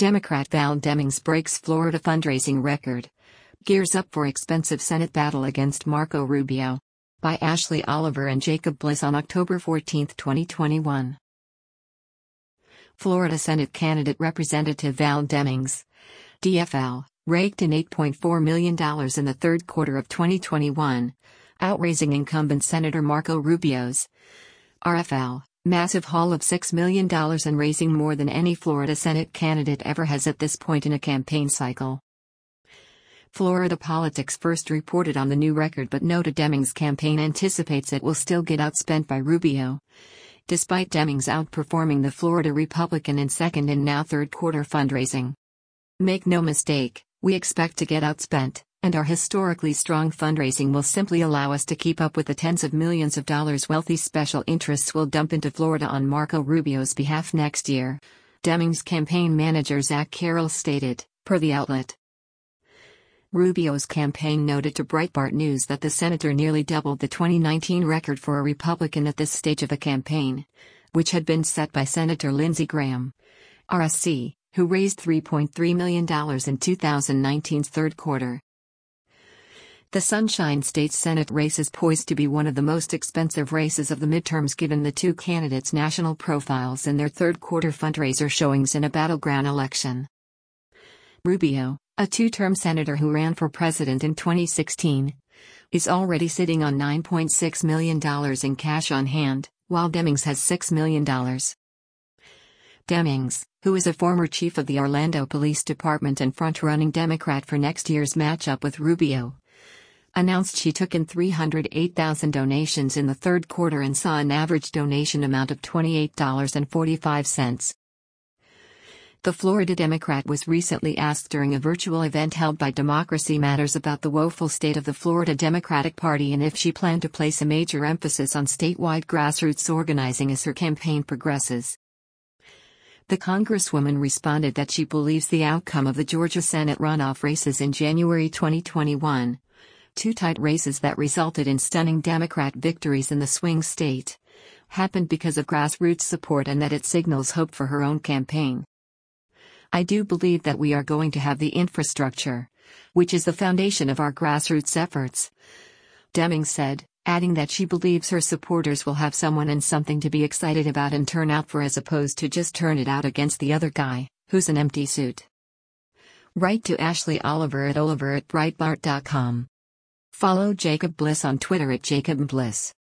Democrat Val Demings breaks Florida fundraising record. Gears up for expensive Senate battle against Marco Rubio. By Ashley Oliver and Jacob Bliss on October 14, 2021. Florida Senate candidate Representative Val Demings, DFL, raked in $8.4 million in the third quarter of 2021, outraising incumbent Senator Marco Rubio's RFL massive haul of $6 million and raising more than any Florida Senate candidate ever has at this point in a campaign cycle. Florida Politics first reported on the new record but noted Demings' campaign anticipates it will still get outspent by Rubio, despite Demings outperforming the Florida Republican in second and now third quarter fundraising. Make no mistake, we expect to get outspent, and our historically strong fundraising will simply allow us to keep up with the tens of millions of dollars wealthy special interests will dump into Florida on Marco Rubio's behalf next year, Demings' campaign manager Zach Carroll stated, per the outlet. Rubio's campaign noted to Breitbart News that the senator nearly doubled the 2019 record for a Republican at this stage of the campaign, which had been set by Senator Lindsey Graham, RSC, who raised $3.3 million in 2019's third quarter. The Sunshine State Senate race is poised to be one of the most expensive races of the midterms given the two candidates' national profiles and their third quarter fundraiser showings in a battleground election. Rubio, a two-term senator who ran for president in 2016, is already sitting on $9.6 million in cash on hand, while Demings has $6 million. Demings, who is a former chief of the Orlando Police Department and front-running Democrat for next year's matchup with Rubio, announced she took in 308,000 donations in the third quarter and saw an average donation amount of $28.45. The Florida Democrat was recently asked during a virtual event held by Democracy Matters about the woeful state of the Florida Democratic Party and if she planned to place a major emphasis on statewide grassroots organizing as her campaign progresses. The Congresswoman responded that she believes the outcome of the Georgia Senate runoff races in January 2021, two tight races that resulted in stunning Democrat victories in the swing state, happened because of grassroots support and that it signals hope for her own campaign. I do believe that we are going to have the infrastructure, which is the foundation of our grassroots efforts, Demings said, adding that she believes her supporters will have someone and something to be excited about and turn out for as opposed to just turn it out against the other guy, who's an empty suit. Write to Ashley Oliver at Breitbart.com. Follow Jacob Bliss on Twitter at JacobBliss.